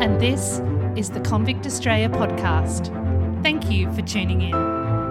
and this is the Convict Australia podcast. Thank you for tuning in.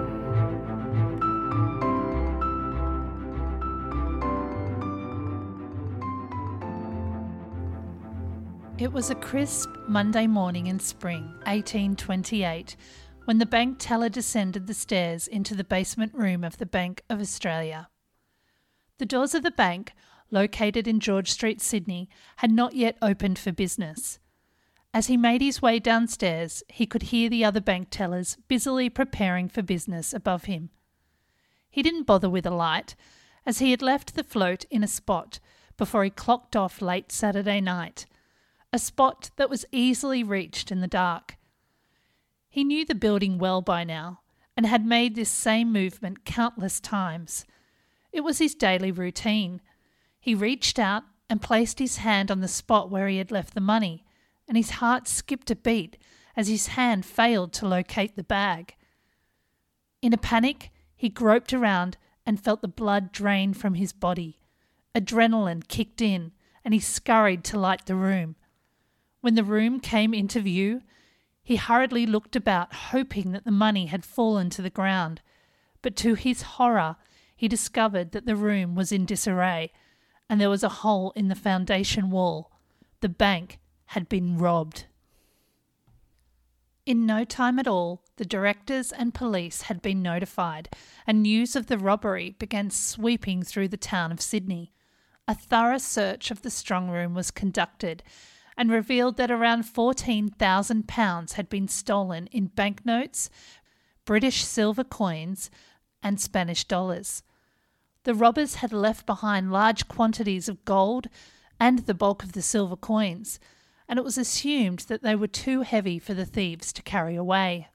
It was a crisp Monday morning in spring 1828 when the bank teller descended the stairs into the basement room of the Bank of Australia. The doors of the bank, located in George Street, Sydney, had not yet opened for business. As he made his way downstairs, he could hear the other bank tellers busily preparing for business above him. He didn't bother with a light, as he had left the float in a spot before he clocked off late Saturday night, a spot that was easily reached in the dark. He knew the building well by now and had made this same movement countless times. It was his daily routine. He reached out and placed his hand on the spot where he had left the money, and his heart skipped a beat as his hand failed to locate the bag. In a panic, he groped around and felt the blood drain from his body. Adrenaline kicked in, and he scurried to light the room. When the room came into view, he hurriedly looked about, hoping that the money had fallen to the ground. But to his horror, he discovered that the room was in disarray, and there was a hole in the foundation wall. The bank had been robbed. In no time at all, the directors and police had been notified, and news of the robbery began sweeping through the town of Sydney. A thorough search of the strong room was conducted, and revealed that around £14,000 had been stolen in banknotes, British silver coins, and Spanish dollars. The robbers had left behind large quantities of gold and the bulk of the silver coins, and it was assumed that they were too heavy for the thieves to carry away.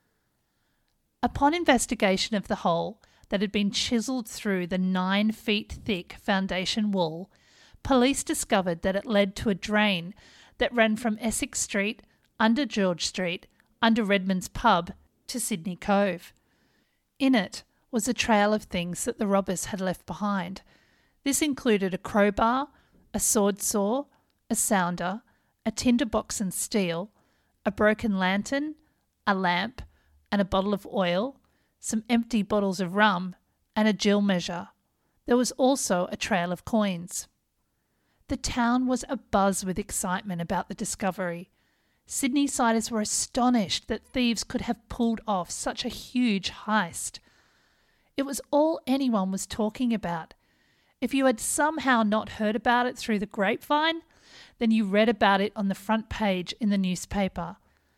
Upon investigation of the hole that had been chiselled through the 9 feet thick foundation wall, police discovered that it led to a drain that ran from Essex Street, under George Street, under Redmond's pub, to Sydney Cove. In it was a trail of things that the robbers had left behind. This included a crowbar, a sword saw, a sounder, a tinderbox and steel, a broken lantern, a lamp, and a bottle of oil, some empty bottles of rum, and a gill measure. There was also a trail of coins. The town was abuzz with excitement about the discovery. Sydney-siders were astonished that thieves could have pulled off such a huge heist. It was all anyone was talking about. If you had somehow not heard about it through the grapevine, then you read about it on the front page in the newspaper.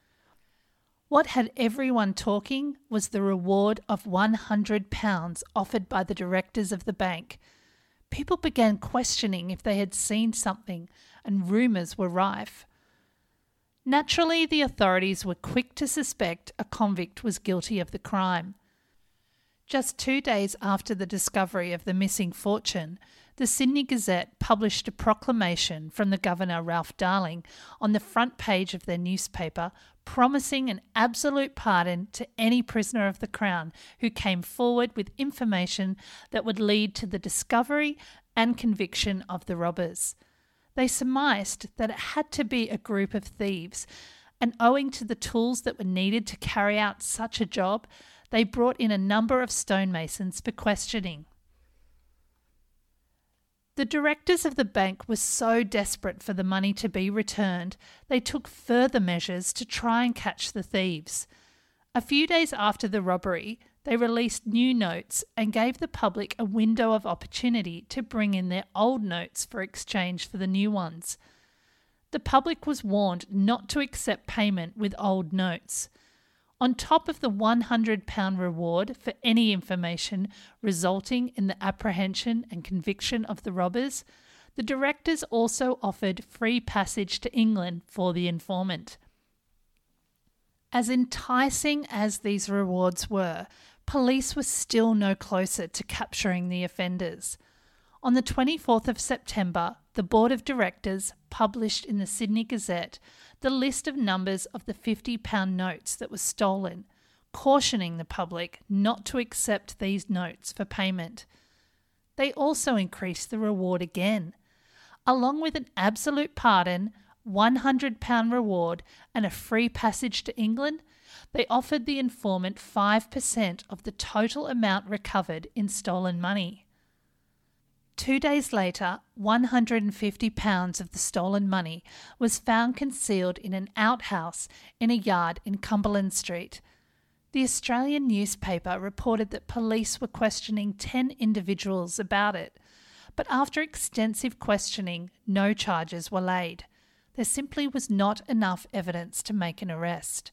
What had everyone talking was the reward of £100 offered by the directors of the bank. People began questioning if they had seen something, and rumours were rife. Naturally, the authorities were quick to suspect a convict was guilty of the crime. Just 2 days after the discovery of the missing fortune, the Sydney Gazette published a proclamation from the Governor, Ralph Darling, on the front page of their newspaper, promising an absolute pardon to any prisoner of the Crown who came forward with information that would lead to the discovery and conviction of the robbers. They surmised that it had to be a group of thieves, and owing to the tools that were needed to carry out such a job, they brought in a number of stonemasons for questioning. The directors of the bank were so desperate for the money to be returned, they took further measures to try and catch the thieves. A few days after the robbery, they released new notes and gave the public a window of opportunity to bring in their old notes for exchange for the new ones. The public was warned not to accept payment with old notes. On top of the £100 reward for any information resulting in the apprehension and conviction of the robbers, the directors also offered free passage to England for the informant. As enticing as these rewards were, police were still no closer to capturing the offenders. On the 24th of September, the Board of Directors published in the Sydney Gazette the list of numbers of the £50 notes that were stolen, cautioning the public not to accept these notes for payment. They also increased the reward again. Along with an absolute pardon, £100 reward and a free passage to England, they offered the informant 5% of the total amount recovered in stolen money. 2 days later, £150 of the stolen money was found concealed in an outhouse in a yard in Cumberland Street. The Australian newspaper reported that police were questioning 10 individuals about it, but after extensive questioning, no charges were laid. There simply was not enough evidence to make an arrest.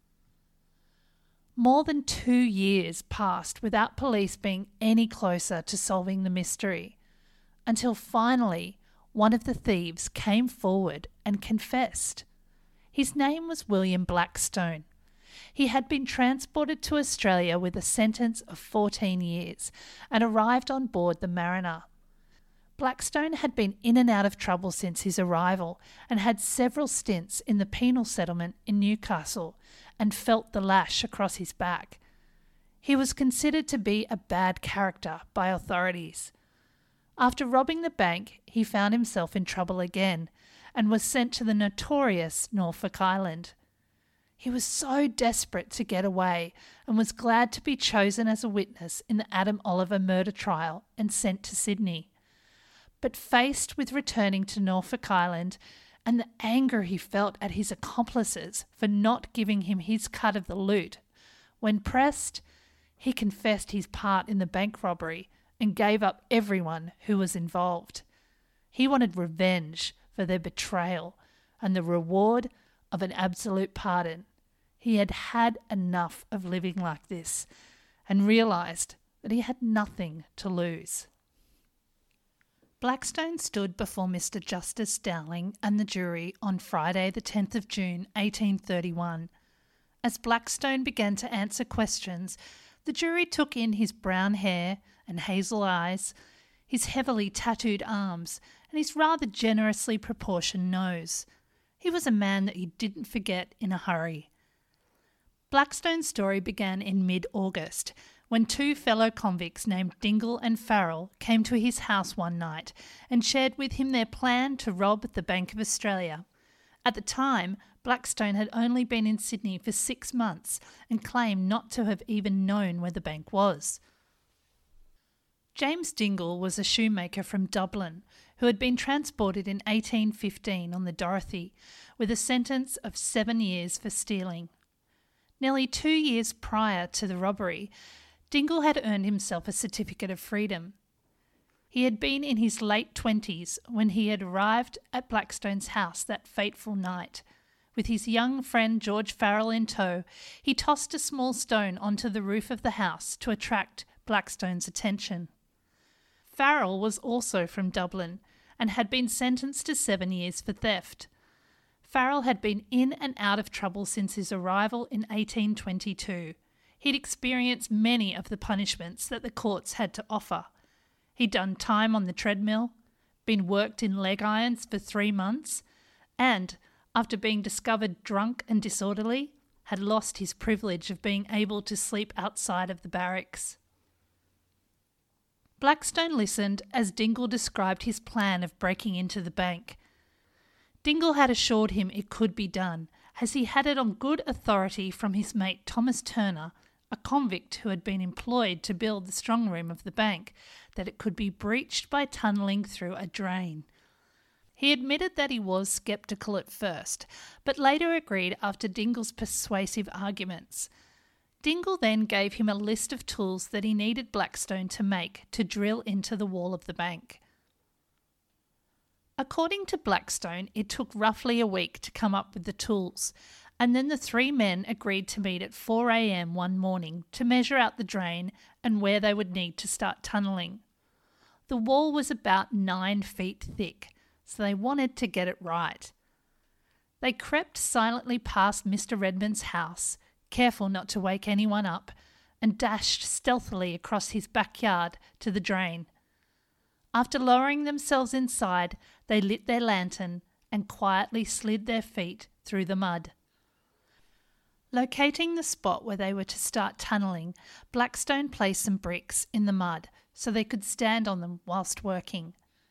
More than 2 years passed without police being any closer to solving the mystery, until finally one of the thieves came forward and confessed. His name was William Blackstone. He had been transported to Australia with a sentence of 14 years and arrived on board the Mariner. Blackstone had been in and out of trouble since his arrival and had several stints in the penal settlement in Newcastle and felt the lash across his back. He was considered to be a bad character by authorities. After robbing the bank, he found himself in trouble again and was sent to the notorious Norfolk Island. He was so desperate to get away and was glad to be chosen as a witness in the Adam Oliver murder trial and sent to Sydney. But faced with returning to Norfolk Island and the anger he felt at his accomplices for not giving him his cut of the loot, when pressed, he confessed his part in the bank robbery and gave up everyone who was involved. He wanted revenge for their betrayal and the reward of an absolute pardon. He had had enough of living like this and realised that he had nothing to lose. Blackstone stood before Mr. Justice Dowling and the jury on Friday the 10th of June 1831. As Blackstone began to answer questions, the jury took in his brown hair and hazel eyes, his heavily tattooed arms, and his rather generously proportioned nose. He was a man that he didn't forget in a hurry. Blackstone's story began in mid-August, when 2 fellow convicts named Dingle and Farrell came to his house one night and shared with him their plan to rob the Bank of Australia. At the time, Blackstone had only been in Sydney for 6 months and claimed not to have even known where the bank was. James Dingle was a shoemaker from Dublin who had been transported in 1815 on the Dorothy with a sentence of 7 years for stealing. Nearly 2 years prior to the robbery, Dingle had earned himself a certificate of freedom. He had been in his late 20s when he had arrived at Blackstone's house that fateful night. With his young friend George Farrell in tow, he tossed a small stone onto the roof of the house to attract Blackstone's attention. Farrell was also from Dublin and had been sentenced to 7 years for theft. Farrell had been in and out of trouble since his arrival in 1822. He'd experienced many of the punishments that the courts had to offer. He'd done time on the treadmill, been worked in leg irons for 3 months, and, after being discovered drunk and disorderly, had lost his privilege of being able to sleep outside of the barracks. Blackstone listened as Dingle described his plan of breaking into the bank. Dingle had assured him it could be done, as he had it on good authority from his mate Thomas Turner, a convict who had been employed to build the strong room of the bank, that it could be breached by tunnelling through a drain. He admitted that he was sceptical at first, but later agreed after Dingle's persuasive arguments. Dingle then gave him a list of tools that he needed Blackstone to make to drill into the wall of the bank. According to Blackstone, it took roughly a week to come up with the tools, and then the 3 men agreed to meet at 4 a.m. one morning to measure out the drain and where they would need to start tunnelling. The wall was about 9 feet thick, so they wanted to get it right. They crept silently past Mr. Redmond's house, careful not to wake anyone up, and dashed stealthily across his backyard to the drain. After lowering themselves inside, they lit their lantern and quietly slid their feet through the mud. Locating the spot where they were to start tunnelling, Blackstone placed some bricks in the mud so they could stand on them whilst working.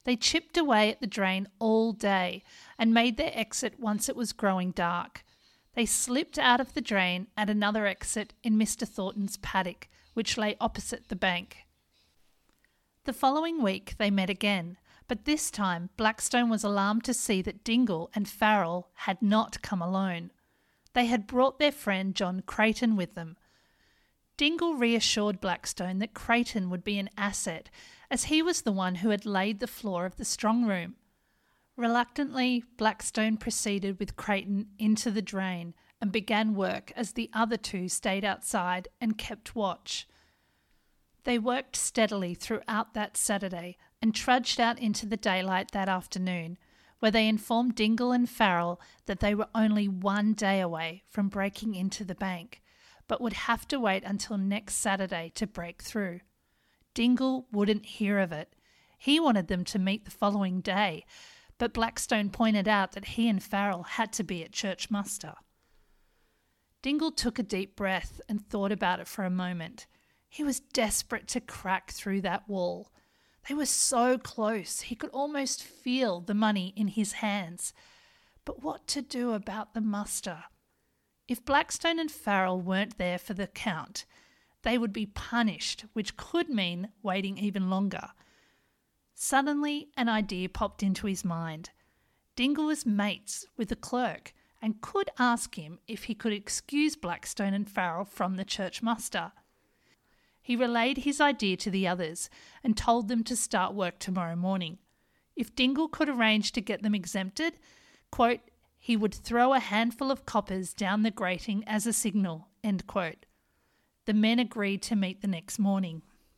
They chipped away at the drain all day and made their exit once it was growing dark. They slipped out of the drain at another exit in Mr. Thornton's paddock, which lay opposite the bank. The following week they met again, but this time Blackstone was alarmed to see that Dingle and Farrell had not come alone. They had brought their friend John Creighton with them. Dingle reassured Blackstone that Creighton would be an asset, as he was the one who had laid the floor of the strong room. Reluctantly, Blackstone proceeded with Creighton into the drain and began work as the other two stayed outside and kept watch. They worked steadily throughout that Saturday and trudged out into the daylight that afternoon, where they informed Dingle and Farrell that they were only 1 day away from breaking into the bank, but would have to wait until next Saturday to break through. Dingle wouldn't hear of it. He wanted them to meet the following day, but Blackstone pointed out that he and Farrell had to be at church muster. Dingle took a deep breath and thought about it for a moment. He was desperate to crack through that wall. They were so close, he could almost feel the money in his hands. But what to do about the muster? If Blackstone and Farrell weren't there for the count, they would be punished, which could mean waiting even longer. Suddenly, an idea popped into his mind. Dingle was mates with the clerk and could ask him if he could excuse Blackstone and Farrell from the church muster. He relayed his idea to the others and told them to start work tomorrow morning. If Dingle could arrange to get them exempted, quote, he would throw a handful of coppers down the grating as a signal, end quote. The men agreed to meet the next morning.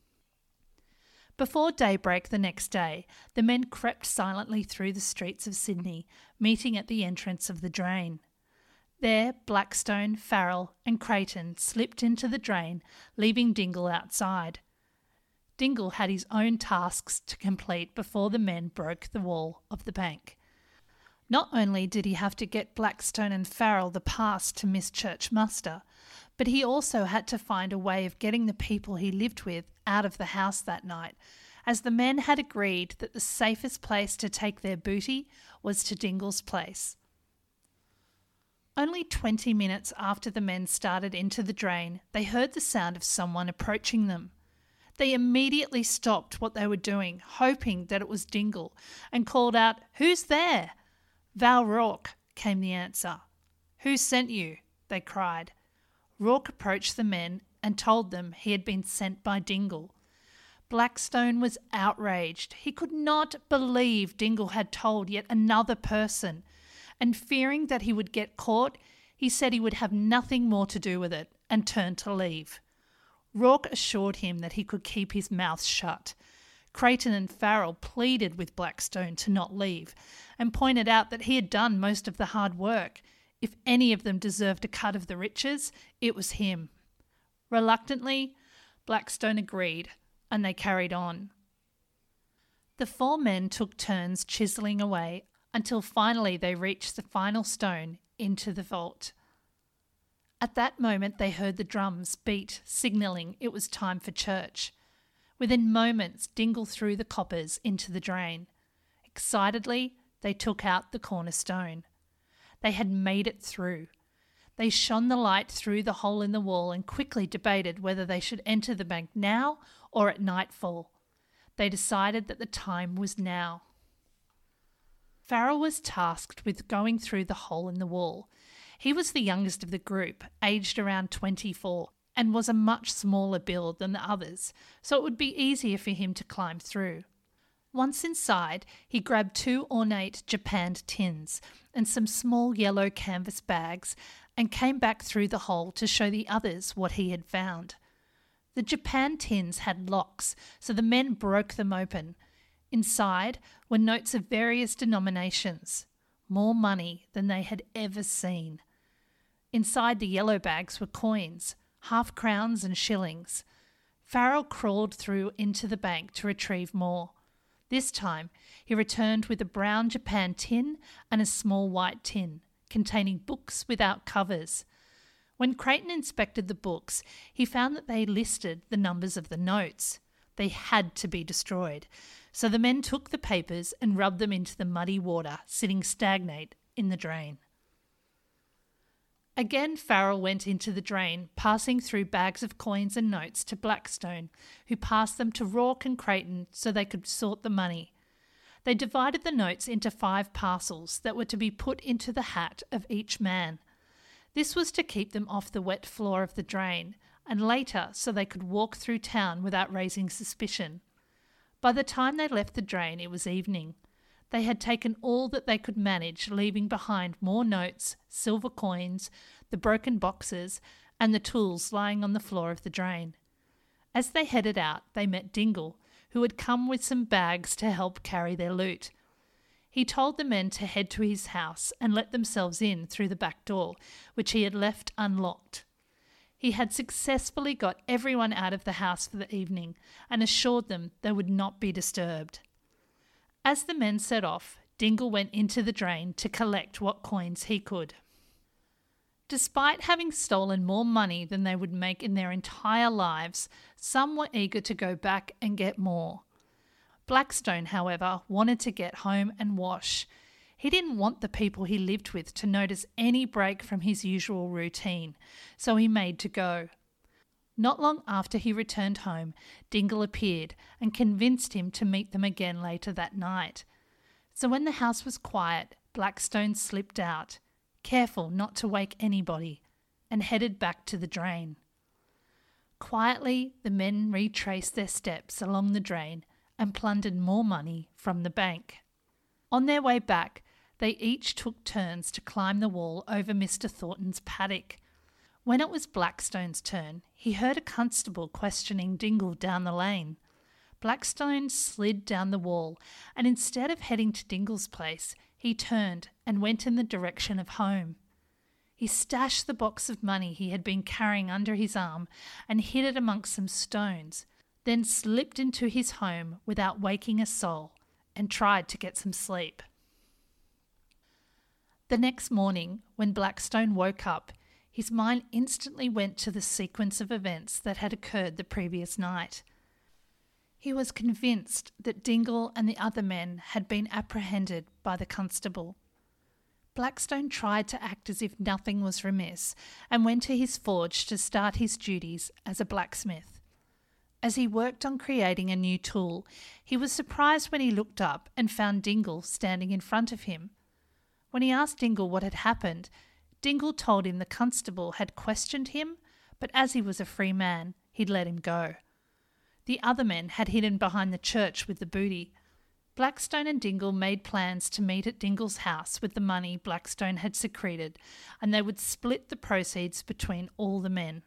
Before daybreak the next day, the men crept silently through the streets of Sydney, meeting at the entrance of the drain. There, Blackstone, Farrell and Creighton slipped into the drain, leaving Dingle outside. Dingle had his own tasks to complete before the men broke the wall of the bank. Not only did he have to get Blackstone and Farrell the pass to miss church muster, but he also had to find a way of getting the people he lived with out of the house that night, as the men had agreed that the safest place to take their booty was to Dingle's place. Only 20 minutes after the men started into the drain, they heard the sound of someone approaching them. They immediately stopped what they were doing, hoping that it was Dingle, and called out, "Who's there?" "Val Rourke," came the answer. "Who sent you?" they cried. Rourke approached the men and told them he had been sent by Dingle. Blackstone was outraged. He could not believe Dingle had told yet another person, and fearing that he would get caught, he said he would have nothing more to do with it and turned to leave. Rourke assured him that he could keep his mouth shut. Creighton and Farrell pleaded with Blackstone to not leave and pointed out that he had done most of the hard work. If any of them deserved a cut of the riches, it was him. Reluctantly, Blackstone agreed, and they carried on. The 4 men took turns chiselling away until finally they reached the final stone into the vault. At that moment they heard the drums beat, signalling it was time for church. Within moments, Dingle threw the coppers into the drain. Excitedly, they took out the cornerstone. They had made it through. They shone the light through the hole in the wall and quickly debated whether they should enter the bank now or at nightfall. They decided that the time was now. Farrell was tasked with going through the hole in the wall. He was the youngest of the group, aged around 24, and was a much smaller build than the others, so it would be easier for him to climb through. Once inside, he grabbed 2 ornate japanned tins and some small yellow canvas bags and came back through the hole to show the others what he had found. The japanned tins had locks, so the men broke them open. Inside were notes of various denominations, more money than they had ever seen. Inside the yellow bags were coins, half-crowns and shillings. Farrell crawled through into the bank to retrieve more. This time he returned with a brown japanned tin and a small white tin, containing books without covers. When Creighton inspected the books, he found that they listed the numbers of the notes. They had to be destroyed. So the men took the papers and rubbed them into the muddy water sitting stagnant in the drain. Again, Farrell went into the drain, passing through bags of coins and notes to Blackstone, who passed them to Rourke and Creighton so they could sort the money. They divided the notes into 5 parcels that were to be put into the hat of each man. This was to keep them off the wet floor of the drain, and later so they could walk through town without raising suspicion. By the time they left the drain, it was evening. They had taken all that they could manage, leaving behind more notes, silver coins, the broken boxes, and the tools lying on the floor of the drain. As they headed out, they met Dingle, who had come with some bags to help carry their loot. He told the men to head to his house and let themselves in through the back door, which he had left unlocked. He had successfully got everyone out of the house for the evening and assured them they would not be disturbed. As the men set off, Dingle went into the drain to collect what coins he could. Despite having stolen more money than they would make in their entire lives, some were eager to go back and get more. Blackstone, however, wanted to get home and wash. He didn't want the people he lived with to notice any break from his usual routine, so he made to go. Not long after he returned home, Dingle appeared and convinced him to meet them again later that night. So when the house was quiet, Blackstone slipped out, careful not to wake anybody, and headed back to the drain. Quietly, the men retraced their steps along the drain and plundered more money from the bank. On their way back, they each took turns to climb the wall over Mr. Thornton's paddock. When it was Blackstone's turn, he heard a constable questioning Dingle down the lane. Blackstone slid down the wall, and instead of heading to Dingle's place, he turned and went in the direction of home. He stashed the box of money he had been carrying under his arm and hid it amongst some stones, then slipped into his home without waking a soul and tried to get some sleep. The next morning, when Blackstone woke up, his mind instantly went to the sequence of events that had occurred the previous night. He was convinced that Dingle and the other men had been apprehended by the constable. Blackstone tried to act as if nothing was remiss and went to his forge to start his duties as a blacksmith. As he worked on creating a new tool, he was surprised when he looked up and found Dingle standing in front of him. When he asked Dingle what had happened, Dingle told him the constable had questioned him, but as he was a free man, he'd let him go. The other men had hidden behind the church with the booty. Blackstone and Dingle made plans to meet at Dingle's house with the money Blackstone had secreted, and they would split the proceeds between all the men.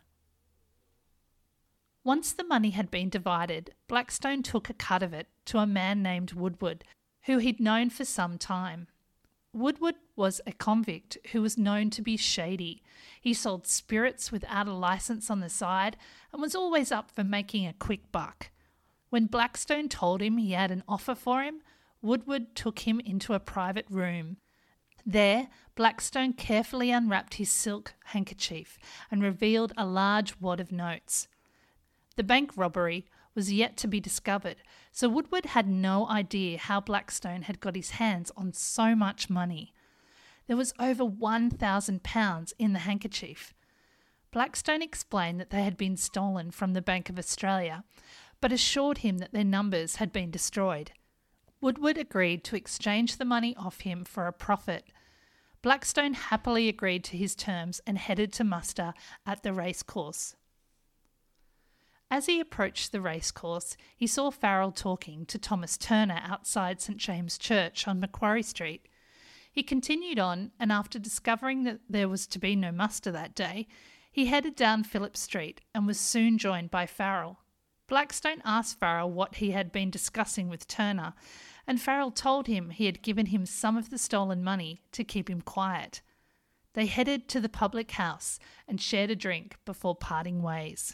Once the money had been divided, Blackstone took a cut of it to a man named Woodward, who he'd known for some time. Woodward was a convict who was known to be shady. He sold spirits without a licence on the side and was always up for making a quick buck. When Blackstone told him he had an offer for him, Woodward took him into a private room. There, Blackstone carefully unwrapped his silk handkerchief and revealed a large wad of notes. The bank robbery was yet to be discovered, so Woodward had no idea how Blackstone had got his hands on so much money. There was over £1,000 in the handkerchief. Blackstone explained that they had been stolen from the Bank of Australia, but assured him that their numbers had been destroyed. Woodward agreed to exchange the money off him for a profit. Blackstone happily agreed to his terms and headed to muster at the racecourse. As he approached the racecourse, he saw Farrell talking to Thomas Turner outside St James Church on Macquarie Street. He continued on, and after discovering that there was to be no muster that day, he headed down Phillip Street and was soon joined by Farrell. Blackstone asked Farrell what he had been discussing with Turner, and Farrell told him he had given him some of the stolen money to keep him quiet. They headed to the public house and shared a drink before parting ways.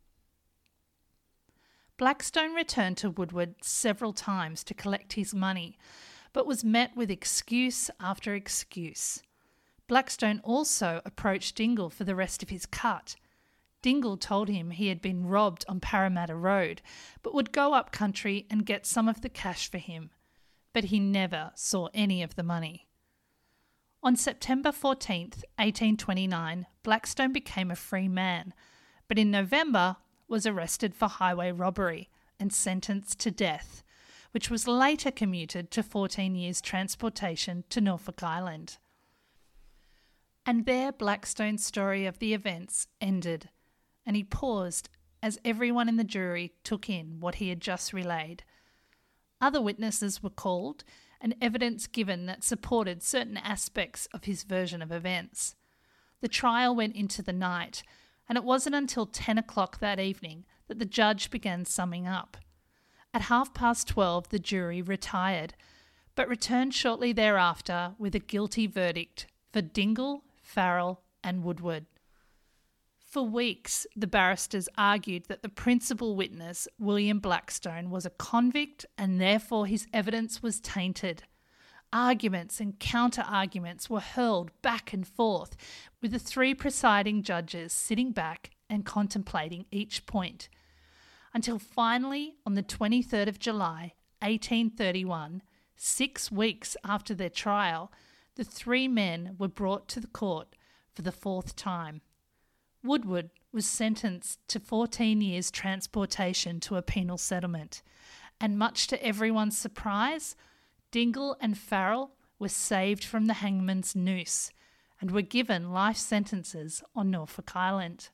Blackstone returned to Woodward several times to collect his money, but was met with excuse after excuse. Blackstone also approached Dingle for the rest of his cut. Dingle told him he had been robbed on Parramatta Road, but would go up country and get some of the cash for him. But he never saw any of the money. On September 14th, 1829, Blackstone became a free man, but in November was arrested for highway robbery and sentenced to death, which was later commuted to 14 years transportation to Norfolk Island. And there Blackstone's story of the events ended, and he paused as everyone in the jury took in what he had just relayed. Other witnesses were called and evidence given that supported certain aspects of his version of events. The trial went into the night, and it wasn't until 10 o'clock that evening that the judge began summing up. At 12:30 the jury retired, but returned shortly thereafter with a guilty verdict for Dingle, Farrell and Woodward. For weeks, the barristers argued that the principal witness, William Blackstone, was a convict and therefore his evidence was tainted. Arguments and counter-arguments were hurled back and forth, with the three presiding judges sitting back and contemplating each point, until finally, on the 23rd of July, 1831, 6 weeks after their trial, the three men were brought to the court for the 4th time. Woodward was sentenced to 14 years transportation to a penal settlement, and much to everyone's surprise, Dingle and Farrell were saved from the hangman's noose and were given life sentences on Norfolk Island.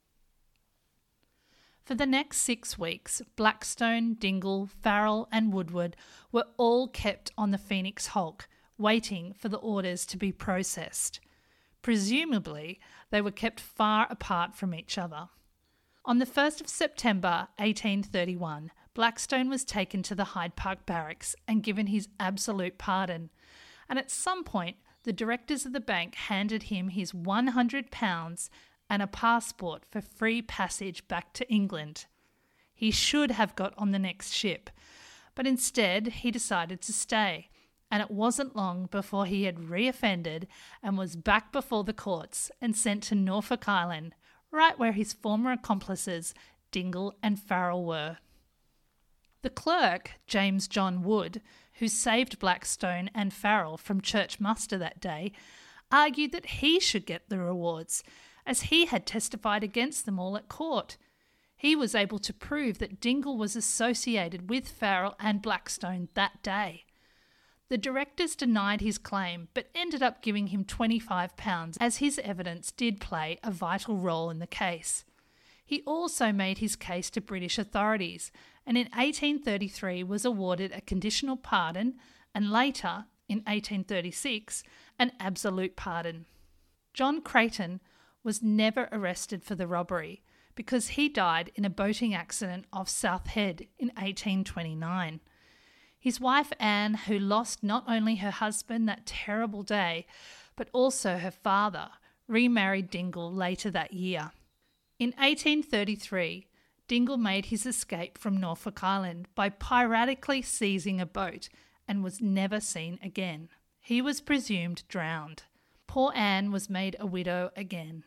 For the next 6 weeks, Blackstone, Dingle, Farrell and Woodward were all kept on the Phoenix Hulk, waiting for the orders to be processed. Presumably, they were kept far apart from each other. On the 1st of September 1831, Blackstone was taken to the Hyde Park Barracks and given his absolute pardon, and at some point the directors of the bank handed him his £100 and a passport for free passage back to England. He should have got on the next ship, but instead he decided to stay, and it wasn't long before he had reoffended and was back before the courts and sent to Norfolk Island, right where his former accomplices, Dingle and Farrell, were. The clerk, James John Wood, who saved Blackstone and Farrell from church muster that day, argued that he should get the rewards, as he had testified against them all at court. He was able to prove that Dingle was associated with Farrell and Blackstone that day. The directors denied his claim, but ended up giving him £25 as his evidence did play a vital role in the case. He also made his case to British authorities, and in 1833 was awarded a conditional pardon and later, in 1836, an absolute pardon. John Creighton was never arrested for the robbery because he died in a boating accident off South Head in 1829. His wife Anne, who lost not only her husband that terrible day, but also her father, remarried Dingle later that year. In 1833, Dingle made his escape from Norfolk Island by piratically seizing a boat and was never seen again. He was presumed drowned. Poor Anne was made a widow again.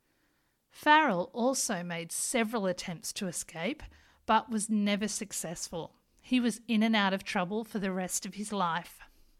Farrell also made several attempts to escape, but was never successful. He was in and out of trouble for the rest of his life.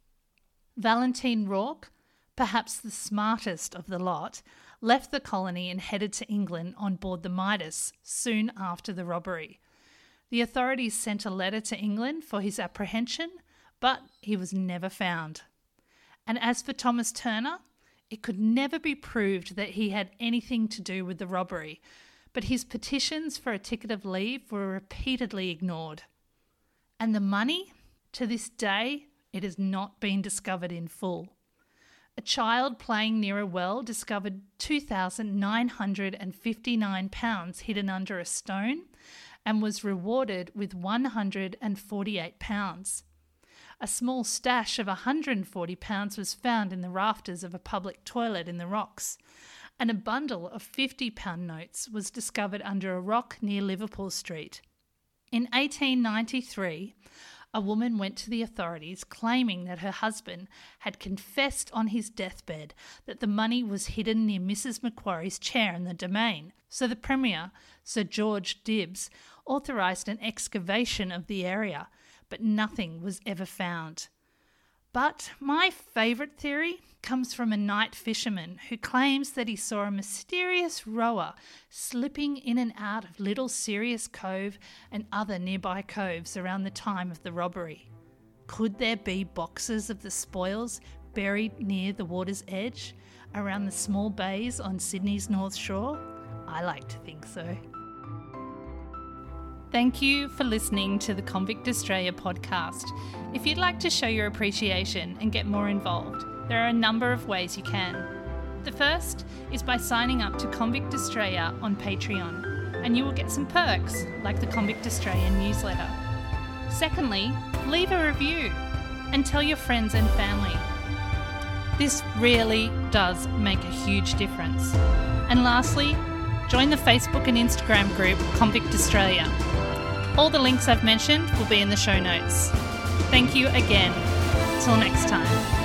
Valentine Rourke, perhaps the smartest of the lot, left the colony and headed to England on board the Midas soon after the robbery. The authorities sent a letter to England for his apprehension, but he was never found. And as for Thomas Turner, it could never be proved that he had anything to do with the robbery, but his petitions for a ticket of leave were repeatedly ignored. And the money? To this day, it has not been discovered in full. A child playing near a well discovered £2,959 hidden under a stone and was rewarded with £148. A small stash of £140 was found in the rafters of a public toilet in the rocks, and a bundle of £50 notes was discovered under a rock near Liverpool Street. In 1893, a woman went to the authorities claiming that her husband had confessed on his deathbed that the money was hidden near Mrs. Macquarie's chair in the Domain. So the Premier, Sir George Dibbs, authorised an excavation of the area, but nothing was ever found. But my favourite theory comes from a night fisherman who claims that he saw a mysterious rower slipping in and out of Little Sirius Cove and other nearby coves around the time of the robbery. Could there be boxes of the spoils buried near the water's edge, around the small bays on Sydney's North Shore? I like to think so. Thank you for listening to the Convict Australia podcast. If you'd like to show your appreciation and get more involved, there are a number of ways you can. The first is by signing up to Convict Australia on Patreon, and you will get some perks like the Convict Australia newsletter. Secondly, leave a review and tell your friends and family. This really does make a huge difference. And lastly, join the Facebook and Instagram group Convict Australia. All the links I've mentioned will be in the show notes. Thank you again. Till next time.